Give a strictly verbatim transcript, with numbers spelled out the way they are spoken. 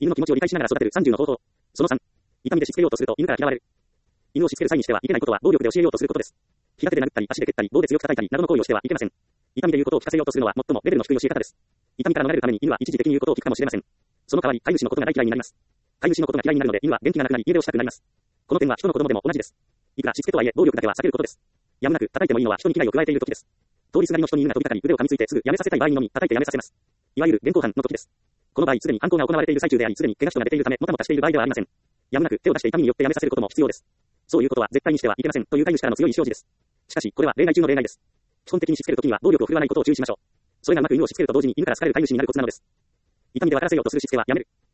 犬の気持ちを理解しながら育てるさんじゅうの方法。そのさん。痛みでしつけようとすると犬から嫌われる。犬をしつける際にしてはいけないことは暴力で教えようとすることです。平手で殴ったり、足で蹴ったり、棒で強く叩いたりなどの行為をしてはいけません。痛みで言うことを聞かせようとするのは最もレベルの低い教え方です。痛みから逃れるために犬は一時的に言うことを聞くかもしれません。その代わり、飼い主のことが大嫌いになります。飼い主のことが嫌いになるので犬は元気がなくなり家出をしたくなります。この点は人の子供でも同じです。いくらしつけとはいえ暴力だけは避けることです。やむなく叩いてもいいのは人に危害を加えている時です。通りすがりの人に犬が飛びかかり腕を噛みついてすぐやめさせたい場合にのみ叩いてやめさせます。いわゆる現行犯の時です。この場合すでに犯行が行われている最中でありすでに怪我人が出ているためもたもたしている場合ではありません。やむなく手を出して痛みによってやめさせることも必要です。そういうことは絶対にしてはいけませんという飼い主からの強い意思表示です。しかしこれは例外中の例外です。基本的にしつける時には暴力を振るわないことを注意しましょう。それがうまく犬をしつけると同時に犬から好かれる飼い主になるコツなのです。痛みで分からせようとするしつけはやめる。